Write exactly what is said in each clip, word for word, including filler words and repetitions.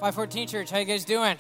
five fourteen Church, how you guys doing?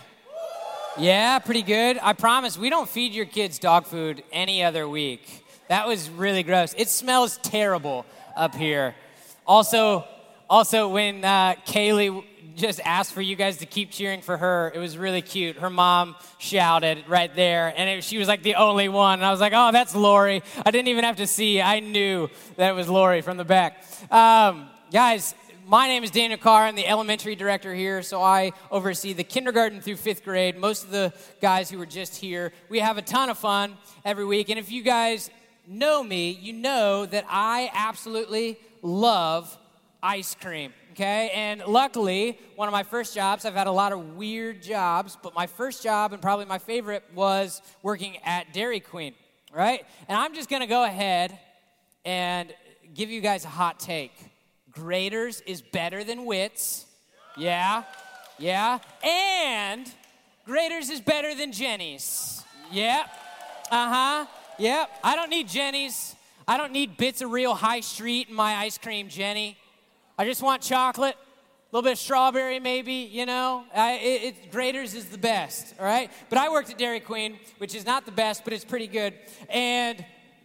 Yeah, pretty good. I promise, we don't feed your kids dog food any other week. That was really gross. It smells terrible up here. Also, also when uh, Kaylee just asked for you guys to keep cheering for her, it was really cute. Her mom shouted right there, and it, she was like the only one. And I was like, oh, that's Lori. I didn't even have to see. I knew that it was Lori from the back. Um, guys, my name is Daniel Carr. I'm the elementary director here, so I oversee the kindergarten through fifth grade. Most of the guys who were just here, we have a ton of fun every week. And if you guys know me, you know that I absolutely love ice cream. Okay, and luckily, one of my first jobs, I've had a lot of weird jobs, but my first job, and probably my favorite, was working at Dairy Queen, right? And I'm just going to go ahead and give you guys a hot take. Grater's is better than Wits. Yeah, yeah. And Grater's is better than Jenny's. Yep, uh-huh, yep. I don't need Jenny's. I don't need bits of real high street in my ice cream, Jenny. I just want chocolate, a little bit of strawberry maybe, you know. I, it, it, Grater's is the best, all right? But I worked at Dairy Queen, which is not the best, but it's pretty good. And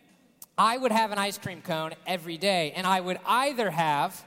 I would have an ice cream cone every day. And I would either have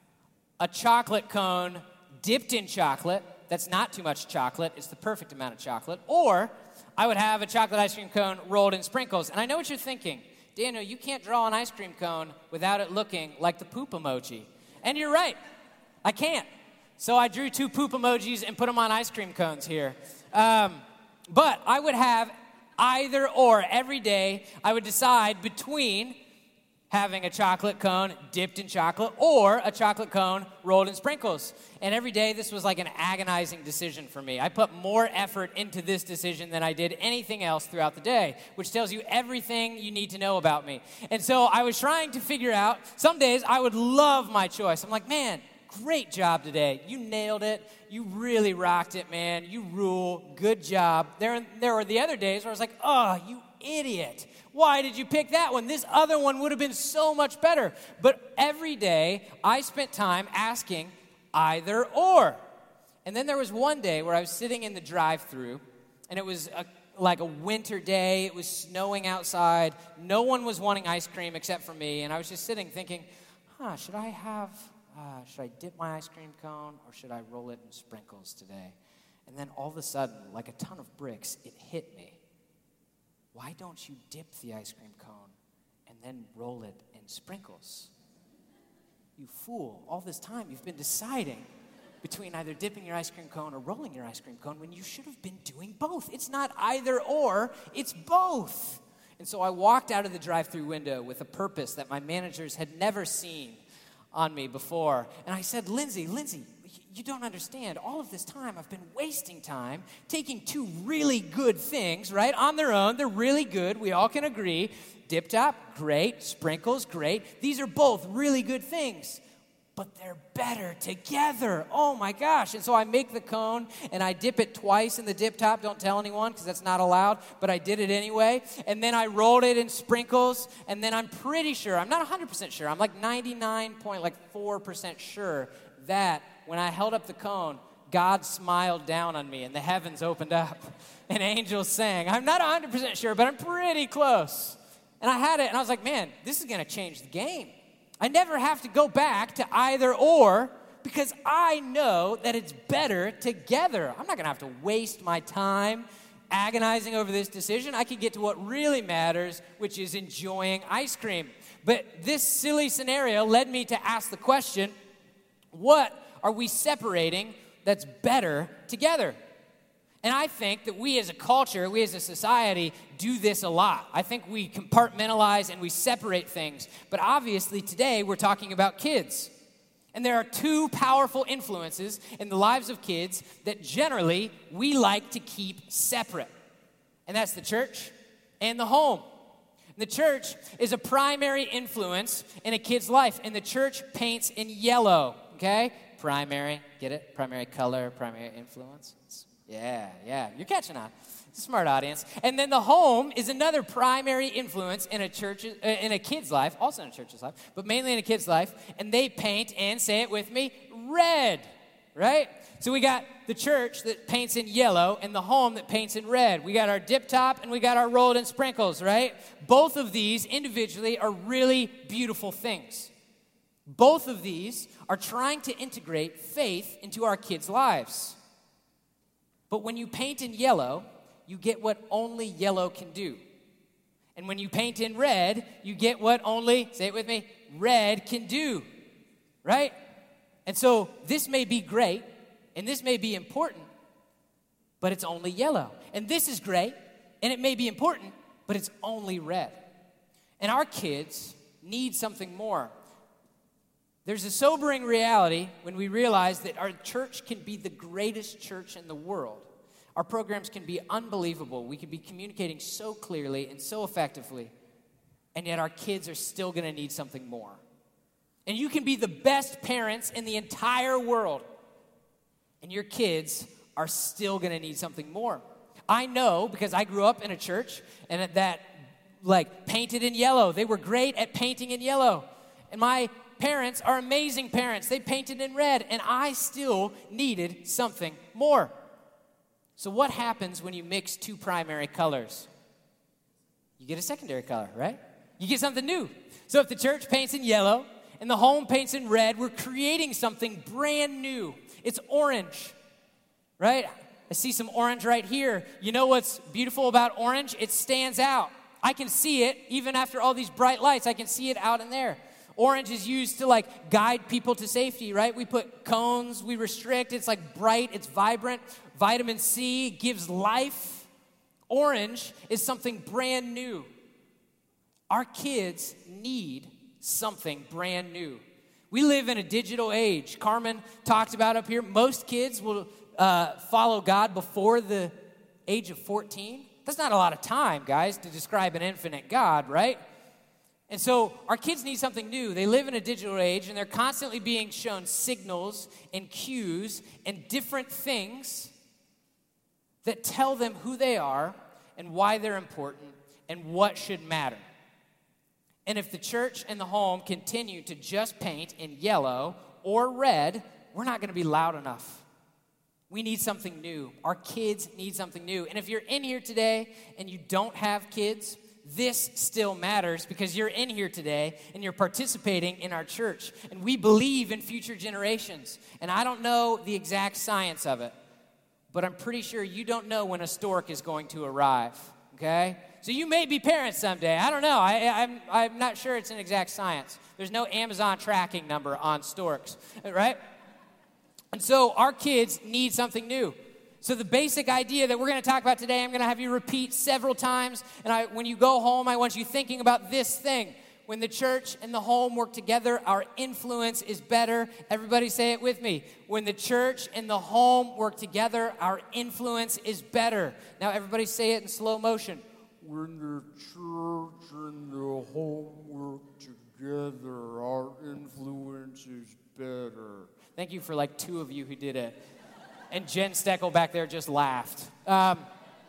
a chocolate cone dipped in chocolate. That's not too much chocolate. It's the perfect amount of chocolate. Or I would have a chocolate ice cream cone rolled in sprinkles. And I know what you're thinking. Daniel, you can't draw an ice cream cone without it looking like the poop emoji. And you're right, I can't. So I drew two poop emojis and put them on ice cream cones here. Um, but I would have either or every day. I would decide between having a chocolate cone dipped in chocolate or a chocolate cone rolled in sprinkles. And every day this was like an agonizing decision for me. I put more effort into this decision than I did anything else throughout the day, which tells you everything you need to know about me. And so I was trying to figure out, some days I would love my choice. I'm like, man, great job today. You nailed it. You really rocked it, man. You rule. Good job. There, there were the other days where I was like, oh, you idiot. Why did you pick that one? This other one would have been so much better. But every day, I spent time asking either or. And then there was one day where I was sitting in the drive-thru, and it was a, like a winter day. It was snowing outside. No one was wanting ice cream except for me. And I was just sitting thinking, huh, should I have, uh, should I dip my ice cream cone, or should I roll it in sprinkles today? And then all of a sudden, like a ton of bricks, it hit me. Why don't you dip the ice cream cone and then roll it in sprinkles? You fool. All this time you've been deciding between either dipping your ice cream cone or rolling your ice cream cone when you should have been doing both. It's not either or, it's both. And so I walked out of the drive-thru window with a purpose that my managers had never seen on me before. And I said, Lindsay, Lindsay, you don't understand. All of this time, I've been wasting time taking two really good things, right? On their own, they're really good. We all can agree. Dip top, great. Sprinkles, great. These are both really good things, but they're better together. Oh, my gosh. And so I make the cone, and I dip it twice in the dip top. Don't tell anyone, because that's not allowed, but I did it anyway. And then I rolled it in sprinkles, and then I'm pretty sure, I'm not one hundred percent sure, I'm like ninety-nine point four percent sure that when I held up the cone, God smiled down on me and the heavens opened up and angels sang. I'm not one hundred percent sure, but I'm pretty close. And I had it, and I was like, man, this is going to change the game. I never have to go back to either or because I know that it's better together. I'm not going to have to waste my time agonizing over this decision. I can get to what really matters, which is enjoying ice cream. But this silly scenario led me to ask the question, what are we separating that's better together? And I think that we as a culture, we as a society, do this a lot. I think we compartmentalize and we separate things. But obviously today we're talking about kids. And there are two powerful influences in the lives of kids that generally we like to keep separate. And that's the church and the home. The church is a primary influence in a kid's life. And the church paints in yellow, okay? Primary, get it? Primary color, primary influence. Yeah, yeah, you're catching on. It's a smart audience. And then the home is another primary influence in a church, uh, in a kid's life, also in a church's life, but mainly in a kid's life. And they paint, and say it with me, red. right? So we got the church that paints in yellow and the home that paints in red. We got our dip top and we got our rolled in sprinkles, right? Both of these individually are really beautiful things. Both of these are trying to integrate faith into our kids' lives. But when you paint in yellow, you get what only yellow can do. And when you paint in red, you get what only, say it with me, red can do, right? And so this may be great, and this may be important, but it's only yellow. And this is great, and it may be important, but it's only red. And our kids need something more. There's a sobering reality when we realize that our church can be the greatest church in the world. Our programs can be unbelievable. We can be communicating so clearly and so effectively, and yet our kids are still going to need something more. And you can be the best parents in the entire world, and your kids are still going to need something more. I know because I grew up in a church, and that, like, painted in yellow. They were great at painting in yellow. And my parents are amazing parents. They painted in red, and I still needed something more. So what happens when you mix two primary colors? You get a secondary color, right? You get something new. So if the church paints in yellow and the home paints in red, we're creating something brand new. It's orange, right? I see some orange right here. You know what's beautiful about orange? It stands out. I can see it even after all these bright lights. I can see it out in there. Orange is used to, like, guide people to safety, right? We put cones, we restrict. It's, like, bright, it's vibrant. Vitamin C gives life. Orange is something brand new. Our kids need something brand new. We live in a digital age. Carmen talked about up here, most kids will uh, follow God before the age of fourteen. That's not a lot of time, guys, to describe an infinite God, right? And so our kids need something new. They live in a digital age, and they're constantly being shown signals and cues and different things that tell them who they are and why they're important and what should matter. And if the church and the home continue to just paint in yellow or red, we're not going to be loud enough. We need something new. Our kids need something new. And if you're in here today and you don't have kids, this still matters because you're in here today and you're participating in our church. And we believe in future generations. And I don't know the exact science of it, but I'm pretty sure you don't know when a stork is going to arrive, okay? So you may be parents someday. I don't know. I, I'm, I'm not sure it's an exact science. There's no Amazon tracking number on storks, right? And so our kids need something new. So the basic idea that we're going to talk about today, I'm going to have you repeat several times. And I, when you go home, I want you thinking about this thing. When the church and the home work together, our influence is better. Everybody say it with me. When the church and the home work together, our influence is better. Now everybody say it in slow motion. When the church and the home work together, our influence is better. Thank you for like two of you who did it. And Jen Steckel back there just laughed. Um,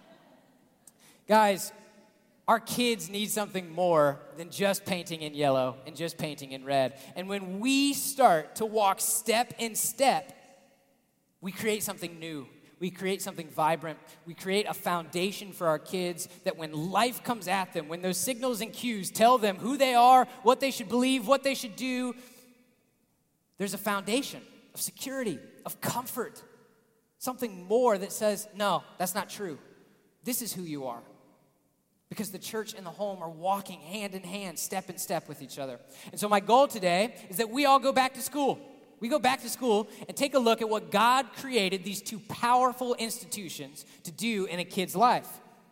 guys, our kids need something more than just painting in yellow and just painting in red. And when we start to walk step in step, we create something new. We create something vibrant. We create a foundation for our kids that when life comes at them, when those signals and cues tell them who they are, what they should believe, what they should do, there's a foundation of security, of comfort, something more that says, no, that's not true. This is who you are. Because the church and the home are walking hand in hand, step in step with each other. And so my goal today is that we all go back to school. We go back to school and take a look at what God created these two powerful institutions to do in a kid's life.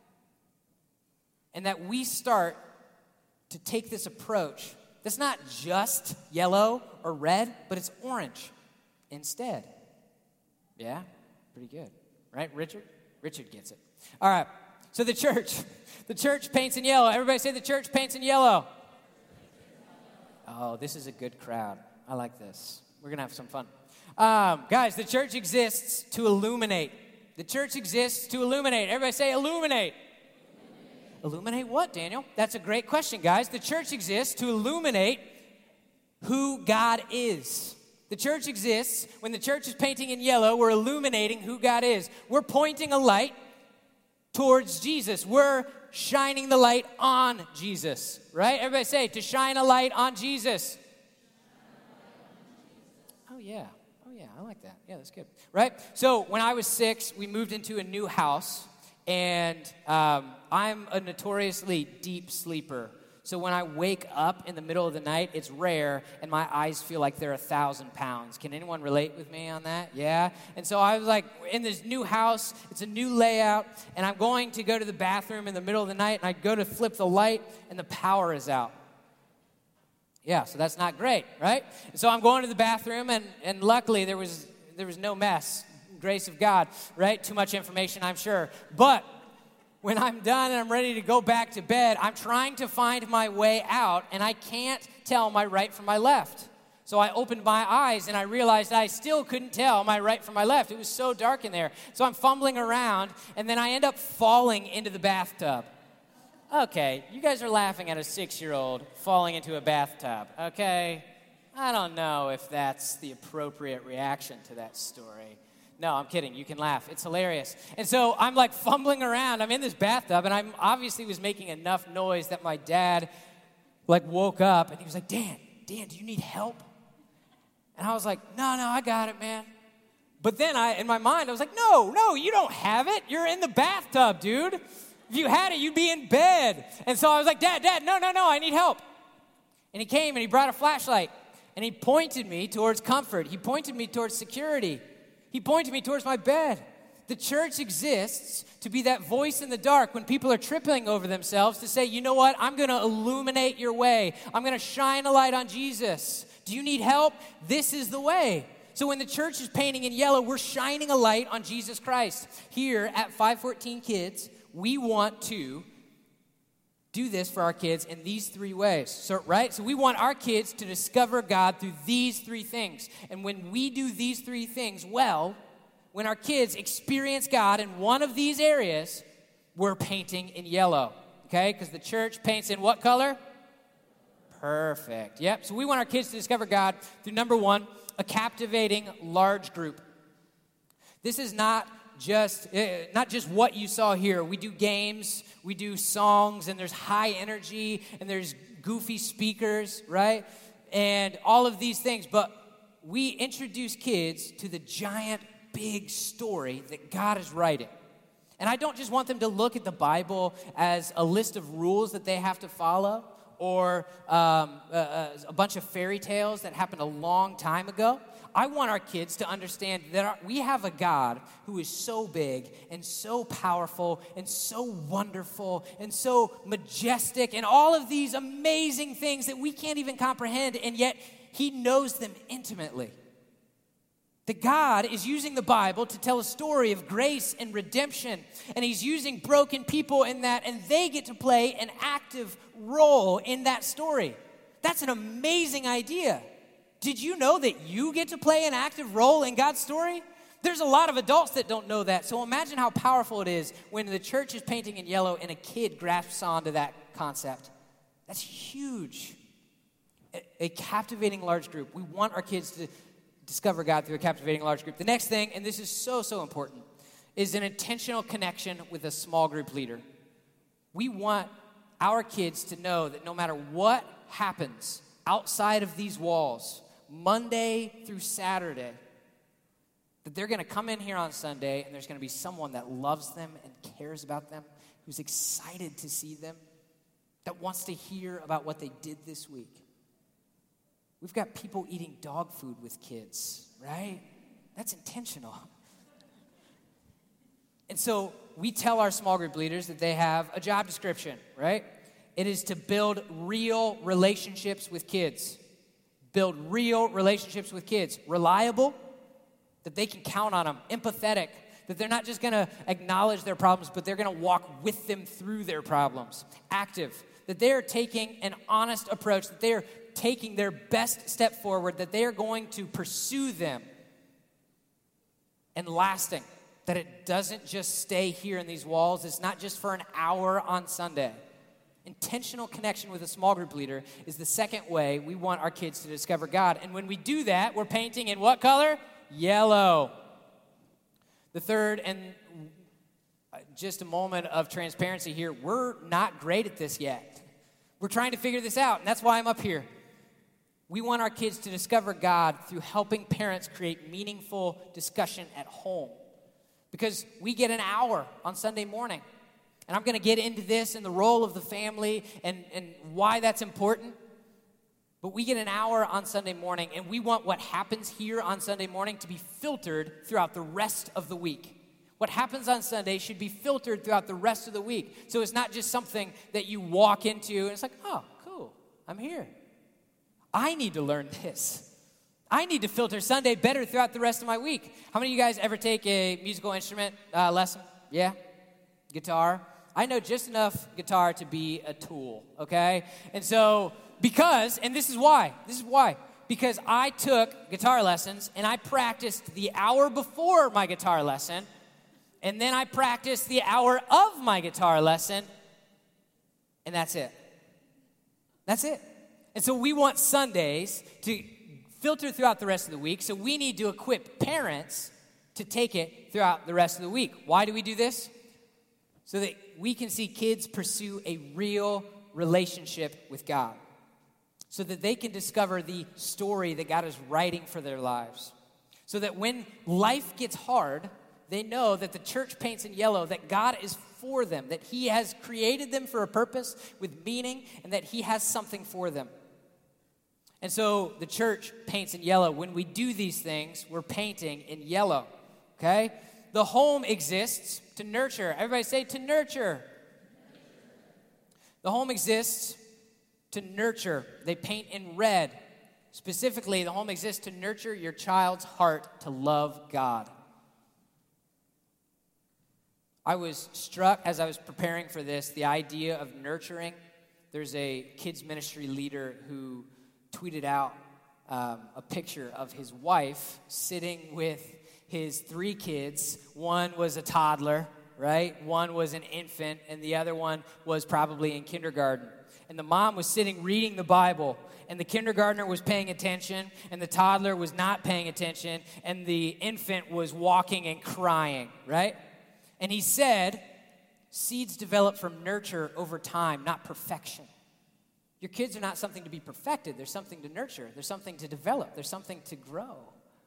And that we start to take this approach that's not just yellow or red, but it's orange instead. Yeah? Pretty good. Right, Richard? Richard gets it. All right. So the church, the church paints in yellow. Everybody say the church paints in yellow. Oh, this is a good crowd. I like this. We're going to have some fun. Um, guys, the church exists to illuminate. The church exists to illuminate. Everybody say illuminate. Illuminate, illuminate what, Daniel? That's a great question, guys. The church exists to illuminate who God is. The church exists. When the church is painting in yellow, we're illuminating who God is. We're pointing a light towards Jesus. We're shining the light on Jesus, right? Everybody say, to shine a light on Jesus. Oh, yeah. Oh, yeah, I like that. Yeah, that's good, right? So when I was six, we moved into a new house, and um, I'm a notoriously deep sleeper. So when I wake up in the middle of the night, it's rare, and my eyes feel like they're a thousand pounds. Can anyone relate with me on that? Yeah? And so I was like, in this new house, it's a new layout, and I'm going to go to the bathroom in the middle of the night, and I go to flip the light, and the power is out. Yeah, so that's not great, right? And so I'm going to the bathroom, and, and luckily there was there was no mess. Grace of God, right? Too much information, I'm sure. But when I'm done and I'm ready to go back to bed, I'm trying to find my way out, and I can't tell my right from my left. So I opened my eyes, and I realized I still couldn't tell my right from my left. It was so dark in there. So I'm fumbling around, and then I end up falling into the bathtub. Okay, you guys are laughing at a six-year-old falling into a bathtub, okay? I don't know if that's the appropriate reaction to that story. No, I'm kidding. You can laugh. It's hilarious. And so I'm like fumbling around. I'm in this bathtub, and I obviously was making enough noise that my dad like woke up, and he was like, Dan, Dan, do you need help? And I was like, no, no, I got it, man. But then I, in my mind, I was like, no, no, you don't have it. You're in the bathtub, dude. If you had it, you'd be in bed. And so I was like, Dad, Dad, no, no, no, I need help. And he came, and he brought a flashlight, and he pointed me towards comfort. He pointed me towards security. He pointed me towards my bed. The church exists to be that voice in the dark when people are tripping over themselves, to say, you know what, I'm going to illuminate your way. I'm going to shine a light on Jesus. Do you need help? This is the way. So when the church is painting in yellow, we're shining a light on Jesus Christ. Here at five fourteen Kids, we want to do this for our kids in these three ways. So, right? So we want our kids to discover God through these three things. And when we do these three things well, when our kids experience God in one of these areas, we're painting in yellow. Okay? Because the church paints in what color? Perfect. Yep. So we want our kids to discover God through, number one, a captivating large group. This is not just uh, not just what you saw here. We do games, we do songs, and there's high energy, and there's goofy speakers, right? And all of these things. But we introduce kids to the giant, big story that God is writing. And I don't just want them to look at the Bible as a list of rules that they have to follow, or um, a, a bunch of fairy tales that happened a long time ago. I want our kids to understand that our, we have a God who is so big and so powerful and so wonderful and so majestic and all of these amazing things that we can't even comprehend, and yet he knows them intimately. That God is using the Bible to tell a story of grace and redemption, and he's using broken people in that, and they get to play an active role in that story. That's an amazing idea. Did you know that you get to play an active role in God's story? There's a lot of adults that don't know that, so imagine how powerful it is when the church is painting in yellow and a kid grasps onto that concept. That's huge. A, a captivating large group. We want our kids to discover God through a captivating large group. The next thing, and this is so, so important, is an intentional connection with a small group leader. We want our kids to know that no matter what happens outside of these walls, Monday through Saturday, that they're going to come in here on Sunday, and there's going to be someone that loves them and cares about them, who's excited to see them, that wants to hear about what they did this week. We've got people eating dog food with kids, right? That's intentional. And so we tell our small group leaders that they have a job description, right? It is to build real relationships with kids. Build real relationships with kids. Reliable, that they can count on them. Empathetic, that they're not just going to acknowledge their problems, but they're going to walk with them through their problems. Active, that they are taking an honest approach, that they are taking their best step forward, that they are going to pursue them. And lasting, that it doesn't just stay here in these walls. It's not just for an hour on Sunday. Intentional connection with a small group leader is the second way we want our kids to discover God. And when we do that, we're painting in what color? Yellow. The third, and just a moment of transparency here, we're not great at this yet. We're trying to figure this out, and that's why I'm up here. We want our kids to discover God through helping parents create meaningful discussion at home. Because we get an hour on Sunday morning. And I'm going to get into this and the role of the family and, and why that's important. But we get an hour on Sunday morning, and we want what happens here on Sunday morning to be filtered throughout the rest of the week. What happens on Sunday should be filtered throughout the rest of the week. So it's not just something that you walk into and it's like, oh, cool, I'm here. I need to learn this. I need to filter Sunday better throughout the rest of my week. How many of you guys ever take a musical instrument uh, lesson? Yeah? Guitar? I know just enough guitar to be a tool, okay? And so, because, and this is why, this is why, because I took guitar lessons and I practiced the hour before my guitar lesson, and then I practiced the hour of my guitar lesson, and that's it. That's it. And so we want Sundays to filter throughout the rest of the week, so we need to equip parents to take it throughout the rest of the week. Why do we do this? So that we can see kids pursue a real relationship with God. So that they can discover the story that God is writing for their lives. So that when life gets hard, they know that the church paints in yellow, that God is for them, that he has created them for a purpose with meaning, and that he has something for them. And so the church paints in yellow. When we do these things, we're painting in yellow, okay? The home exists to nurture. Everybody say, to nurture. The home exists to nurture. They paint in red. Specifically, the home exists to nurture your child's heart to love God. I was struck as I was preparing for this, the idea of nurturing. There's a kids ministry leader who tweeted out um, a picture of his wife sitting with his three kids. One was a toddler, right? One was an infant, and the other one was probably in kindergarten. And the mom was sitting reading the Bible, and the kindergartner was paying attention, and the toddler was not paying attention, and the infant was walking and crying, right? And he said, seeds develop from nurture over time, not perfection. Your kids are not something to be perfected. There's something to nurture. There's something to develop. There's something to grow.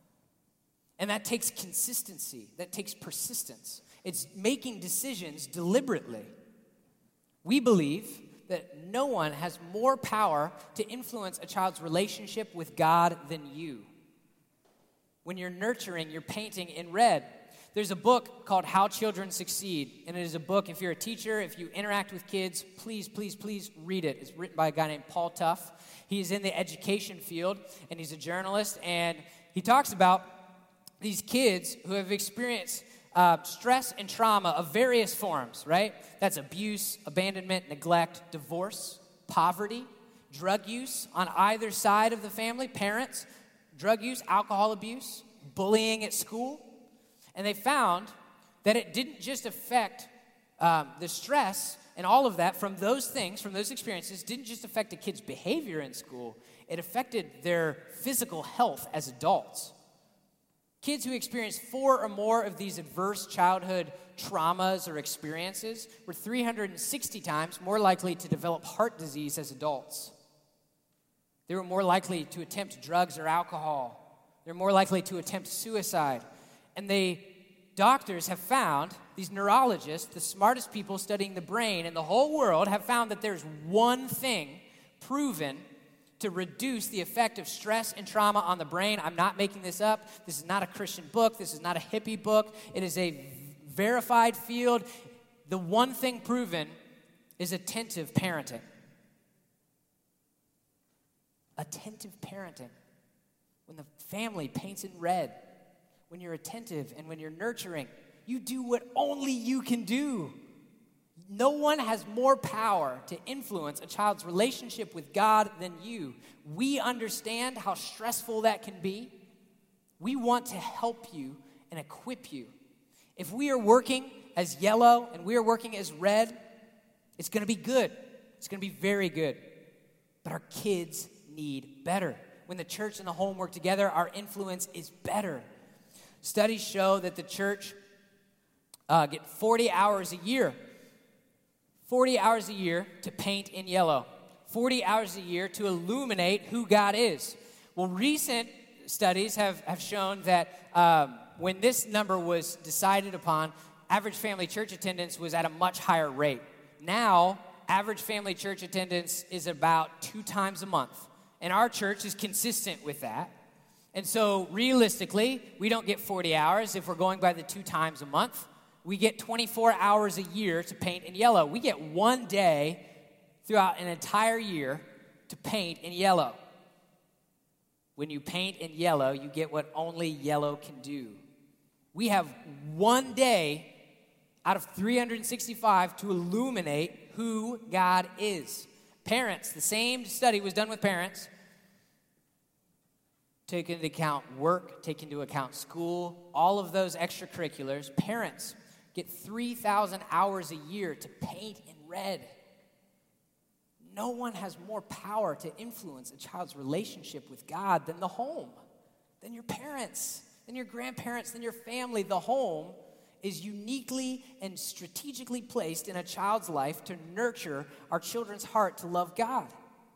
And that takes consistency. That takes persistence. It's making decisions deliberately. We believe that no one has more power to influence a child's relationship with God than you. When you're nurturing, you're painting in red. There's a book called How Children Succeed, and it is a book, if you're a teacher, if you interact with kids, please, please, please read it. It's written by a guy named Paul Tough. He's in the education field, and he's a journalist, and he talks about these kids who have experienced uh, stress and trauma of various forms, right? That's abuse, abandonment, neglect, divorce, poverty, drug use on either side of the family, parents, drug use, alcohol abuse, bullying at school. And they found that it didn't just affect um, the stress and all of that from those things, from those experiences, didn't just affect a kid's behavior in school. It affected their physical health as adults. Kids who experienced four or more of these adverse childhood traumas or experiences were three hundred sixty times more likely to develop heart disease as adults. They were more likely to attempt drugs or alcohol. They're more likely to attempt suicide. And they, doctors have found, these neurologists, the smartest people studying the brain in the whole world, have found that there's one thing proven to reduce the effect of stress and trauma on the brain. I'm not making this up. This is not a Christian book. This is not a hippie book. It is a verified field. The one thing proven is attentive parenting. Attentive parenting. When the family paints in red, when you're attentive and when you're nurturing, you do what only you can do. No one has more power to influence a child's relationship with God than you. We understand how stressful that can be. We want to help you and equip you. If we are working as yellow and we are working as red, it's going to be good. It's going to be very good. But our kids need better. When the church and the home work together, our influence is better. Studies show that the church uh, get forty hours a year. forty hours a year to paint in yellow. forty hours a year to illuminate who God is. Well, recent studies have, have shown that um, when this number was decided upon, average family church attendance was at a much higher rate. Now, average family church attendance is about two times a month. And our church is consistent with that. And so, realistically, we don't get forty hours if we're going by the two times a month. We get twenty-four hours a year to paint in yellow. We get one day throughout an entire year to paint in yellow. When you paint in yellow, you get what only yellow can do. We have one day out of three hundred sixty-five to illuminate who God is. Parents, the same study was done with parents. Take into account work, take into account school, all of those extracurriculars. Parents get three thousand hours a year to paint in red. No one has more power to influence a child's relationship with God than the home, than your parents, than your grandparents, than your family. The home is uniquely and strategically placed in a child's life to nurture our children's heart to love God.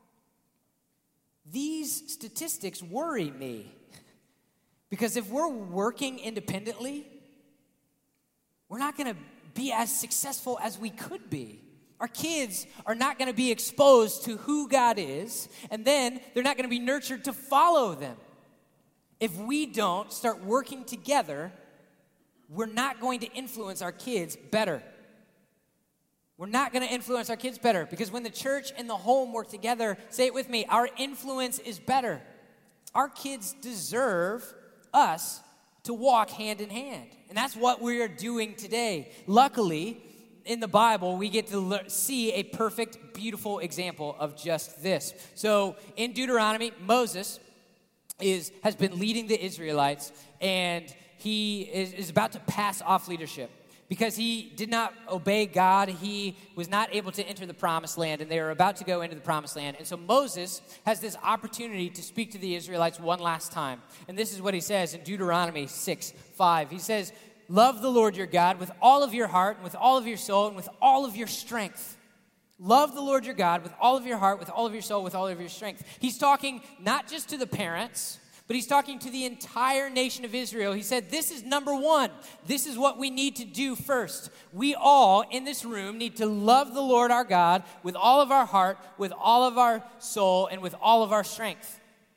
These statistics worry me because if we're working independently, we're not going to be as successful as we could be. Our kids are not going to be exposed to who God is, and then they're not going to be nurtured to follow them. If we don't start working together, we're not going to influence our kids better. We're not going to influence our kids better because when the church and the home work together, say it with me, our influence is better. Our kids deserve us to walk hand in hand. And that's what we are doing today. Luckily, in the Bible, we get to le- see a perfect, beautiful example of just this. So in Deuteronomy, Moses is has been leading the Israelites, and he is, is about to pass off leadership. Because he did not obey God, he was not able to enter the promised land, and they were about to go into the promised land. And so Moses has this opportunity to speak to the Israelites one last time. And this is what he says in Deuteronomy six five. He says, "Love the Lord your God with all of your heart, and with all of your soul, and with all of your strength." Love the Lord your God with all of your heart, with all of your soul, with all of your strength. He's talking not just to the parents, but he's talking to the entire nation of Israel. He said, this is number one. This is what we need to do first. We all in this room need to love the Lord our God with all of our heart, with all of our soul, and with all of our strength.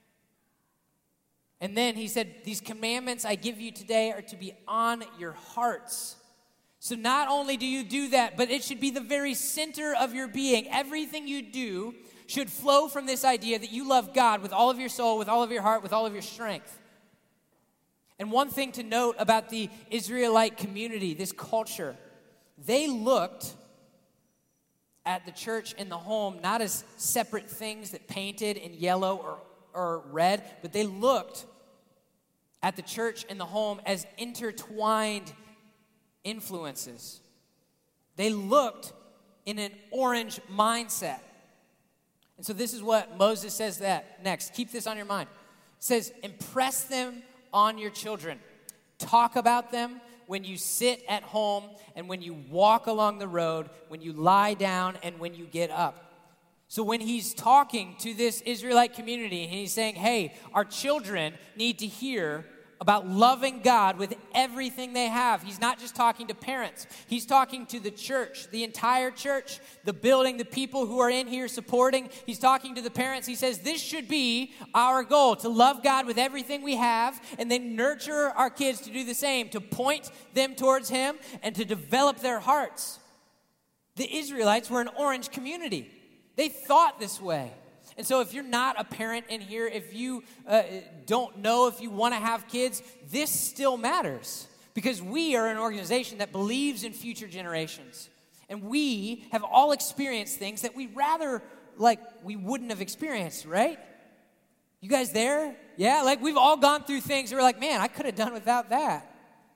And then he said, these commandments I give you today are to be on your hearts. So not only do you do that, but it should be the very center of your being. Everything you do should flow from this idea that you love God with all of your soul, with all of your heart, with all of your strength. And one thing to note about the Israelite community, this culture, they looked at the church and the home not as separate things that painted in yellow or, or red, but they looked at the church and the home as intertwined influences. They looked in an orange mindset. And so this is what Moses says that next. Keep this on your mind. It says, impress them on your children. Talk about them when you sit at home and when you walk along the road, when you lie down and when you get up. So when he's talking to this Israelite community and he's saying, hey, our children need to hear about loving God with everything they have. He's not just talking to parents. He's talking to the church, the entire church, the building, the people who are in here supporting. He's talking to the parents. He says, this should be our goal, to love God with everything we have and then nurture our kids to do the same, to point them towards Him and to develop their hearts. The Israelites were an orange community. They thought this way. And so if you're not a parent in here, if you uh, don't know if you want to have kids, this still matters. Because we are an organization that believes in future generations. And we have all experienced things that we rather, like, we wouldn't have experienced, right? You guys there? Yeah, like we've all gone through things that we're like, man, I could have done without that.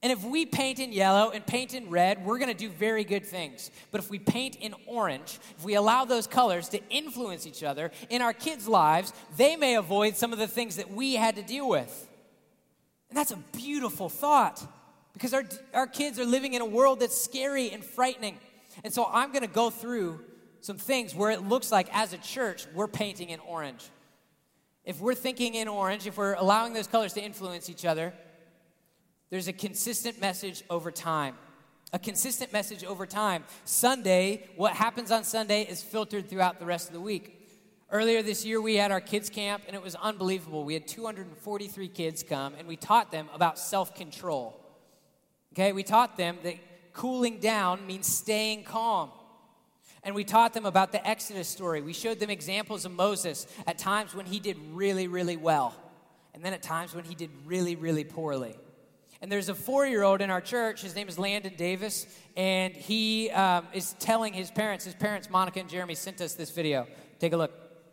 And if we paint in yellow and paint in red, we're going to do very good things. But if we paint in orange, if we allow those colors to influence each other in our kids' lives, they may avoid some of the things that we had to deal with. And that's a beautiful thought, because our, our kids are living in a world that's scary and frightening. And so I'm going to go through some things where it looks like, as a church, we're painting in orange. If we're thinking in orange, if we're allowing those colors to influence each other, there's a consistent message over time. A consistent message over time. Sunday, what happens on Sunday is filtered throughout the rest of the week. Earlier this year, we had our kids camp, and it was unbelievable. We had two hundred forty-three kids come, and we taught them about self-control. Okay, we taught them that cooling down means staying calm. And we taught them about the Exodus story. We showed them examples of Moses at times when he did really, really well, and then at times when he did really, really poorly. And there's a four-year-old in our church. His name is Landon Davis, and he um, is telling his parents. His parents, Monica and Jeremy, sent us this video. Take a look.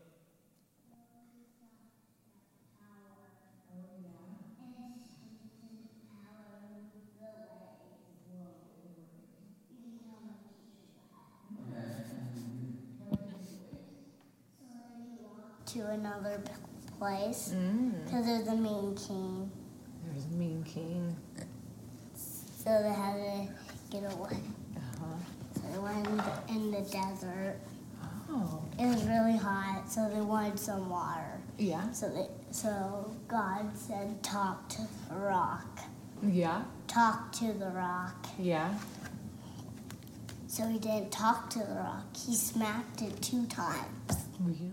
To another place because mm. there's a mean king. There's a mean king. So they had to get away. Uh-huh. So they went in the desert. Oh. It was really hot, so they wanted some water. Yeah. So they, so God said, "Talk to the rock." Yeah. Talk to the rock. Yeah. So he didn't talk to the rock. He smacked it two times. Yeah.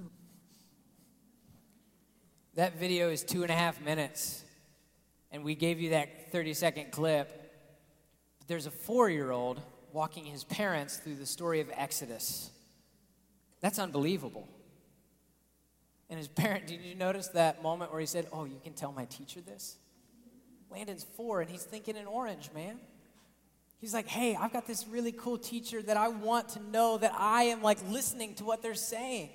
That video is two and a half minutes, and we gave you that thirty-second clip. But there's a four-year-old walking his parents through the story of Exodus. That's unbelievable. And his parent, did you notice that moment where he said, "Oh, you can tell my teacher this?" Landon's four, and he's thinking in orange, man. He's like, "Hey, I've got this really cool teacher that I want to know that I am like listening to what they're saying."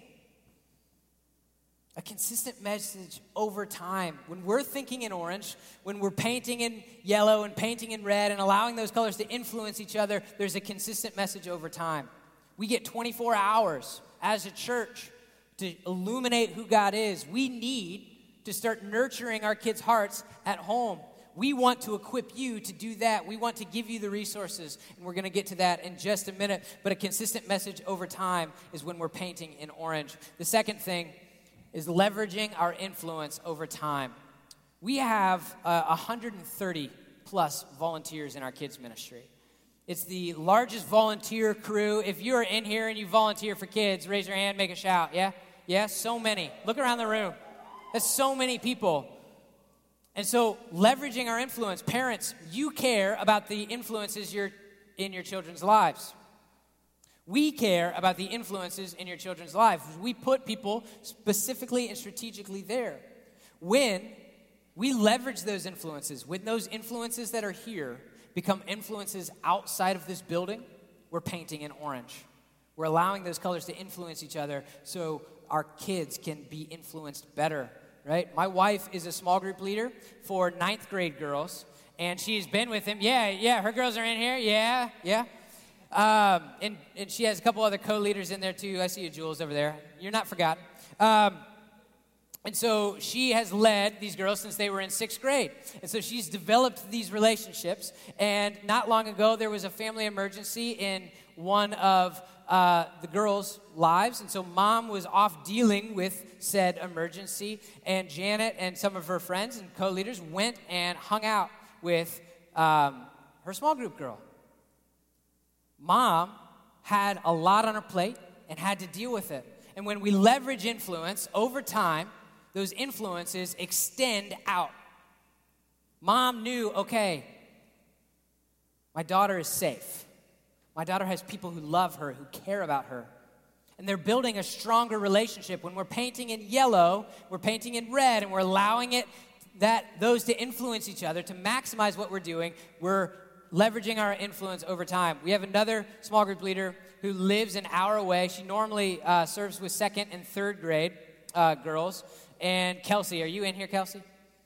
A consistent message over time. When we're thinking in orange, when we're painting in yellow and painting in red and allowing those colors to influence each other, there's a consistent message over time. We get twenty-four hours as a church to illuminate who God is. We need to start nurturing our kids' hearts at home. We want to equip you to do that. We want to give you the resources, and we're going to get to that in just a minute. But a consistent message over time is when we're painting in orange. The second thing is leveraging our influence over time. We have uh, one hundred thirty plus volunteers in our kids ministry. It's the largest volunteer crew. If you're in here and you volunteer for kids, raise your hand, make a shout, yeah? Yeah, so many. Look around the room. That's so many people. And so leveraging our influence, parents, you care about the influences you're in your children's lives. We care about the influences in your children's lives. We put people specifically and strategically there. When we leverage those influences, when those influences that are here become influences outside of this building, we're painting in orange. We're allowing those colors to influence each other so our kids can be influenced better, right? My wife is a small group leader for ninth grade girls, and she's been with them. Yeah, yeah, her girls are in here. Yeah, yeah. Um, and, and she has a couple other co-leaders in there too. I see you, Jules, over there. You're not forgotten. Um, and so she has led these girls since they were in sixth grade. And so she's developed these relationships. And not long ago, there was a family emergency in one of uh, the girls' lives. And so mom was off dealing with said emergency. And Janet and some of her friends and co-leaders went and hung out with um, her small group girl. Mom had a lot on her plate and had to deal with it. And when we leverage influence over time, those influences extend out. Mom knew, okay, my daughter is safe. My daughter has people who love her, who care about her. And they're building a stronger relationship. When we're painting in yellow, we're painting in red, and we're allowing it that those to influence each other, to maximize what we're doing, we're leveraging our influence over time. We have another small group leader who lives an hour away. She normally uh, serves with second and third grade uh, girls. And Kelsey, are you in here, Kelsey?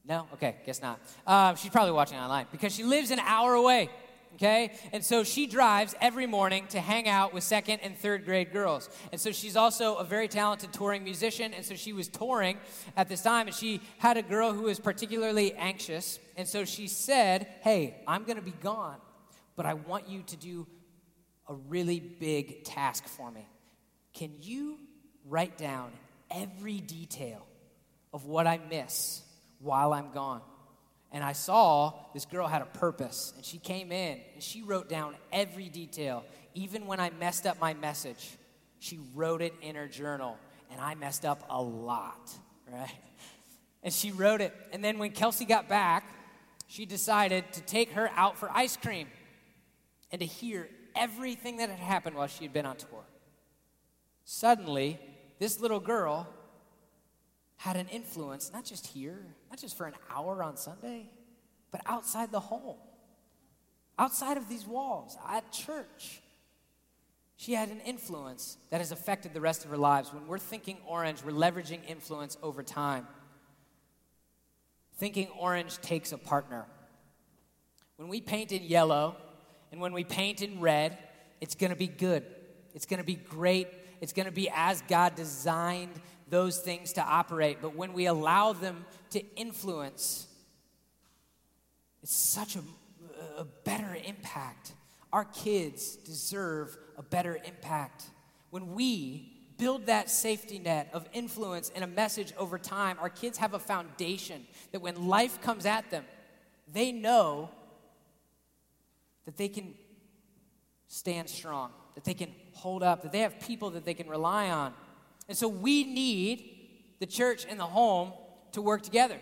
No? Okay, guess not. Uh, she's probably watching online because she lives an hour away, okay? And so she drives every morning to hang out with second and third grade girls. And so she's also a very talented touring musician, and so she was touring at this time, and she had a girl who was particularly anxious, and so she said, hey, I'm going to be gone, but I want you to do a really big task for me. Can you write down every detail of what I miss while I'm gone? And I saw this girl had a purpose, and she came in, and she wrote down every detail. Even when I messed up my message, she wrote it in her journal, and I messed up a lot, right? And she wrote it, and then when Kelsey got back, she decided to take her out for ice cream and to hear everything that had happened while she had been on tour. Suddenly, this little girl had an influence, not just here, not just for an hour on Sunday, but outside the home, outside of these walls, at church. She had an influence that has affected the rest of her lives. When we're thinking Orange, we're leveraging influence over time. Thinking Orange takes a partner. When we paint in yellow and when we paint in red, it's going to be good. It's going to be great. It's going to be as God designed those things to operate. But when we allow them to influence, it's such a, a better impact. Our kids deserve a better impact. When we build that safety net of influence and a message over time, our kids have a foundation that when life comes at them, they know that they can stand strong, that they can hold up, that they have people that they can rely on. And so we need the church and the home to work together.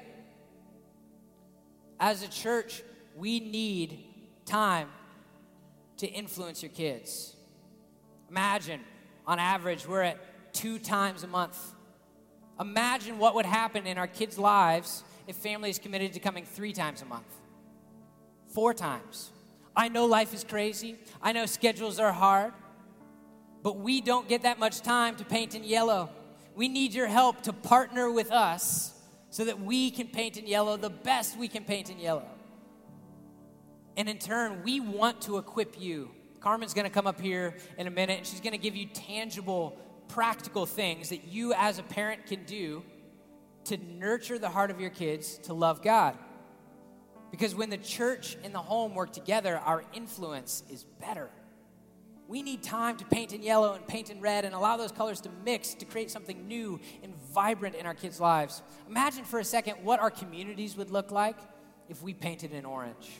As a church, we need time to influence your kids. Imagine, on average, we're at two times a month. Imagine what would happen in our kids' lives if families committed to coming three times a month, four times. I know life is crazy. I know schedules are hard. But we don't get that much time to paint in yellow. We need your help to partner with us so that we can paint in yellow the best we can paint in yellow. And in turn, we want to equip you. Carmen's going to come up here in a minute, and she's going to give you tangible, practical things that you as a parent can do to nurture the heart of your kids to love God. Because when the church and the home work together, our influence is better. We need time to paint in yellow and paint in red and allow those colors to mix to create something new and vibrant in our kids' lives. Imagine for a second what our communities would look like if we painted in orange.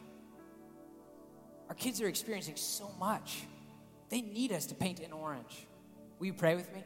Our kids are experiencing so much. They need us to paint in orange. Will you pray with me?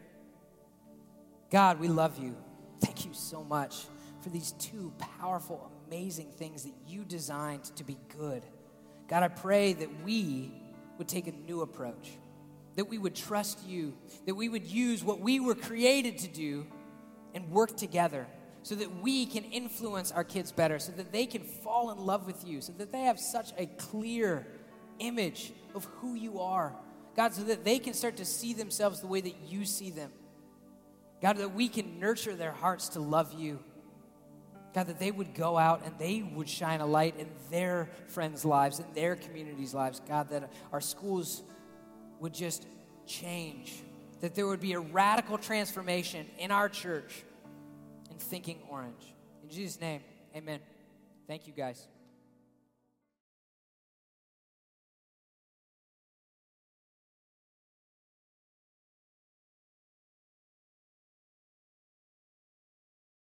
God, we love you. Thank you so much for these two powerful, amazing things that you designed to be good. God, I pray that we would take a new approach, that we would trust you, that we would use what we were created to do and work together so that we can influence our kids better, so that they can fall in love with you, so that they have such a clear image of who you are. God, so that they can start to see themselves the way that you see them. God, that we can nurture their hearts to love you. God, that they would go out and they would shine a light in their friends' lives, in their communities' lives. God, that our schools would just change, that there would be a radical transformation in our church in thinking orange. In Jesus' name, amen. Thank you, guys.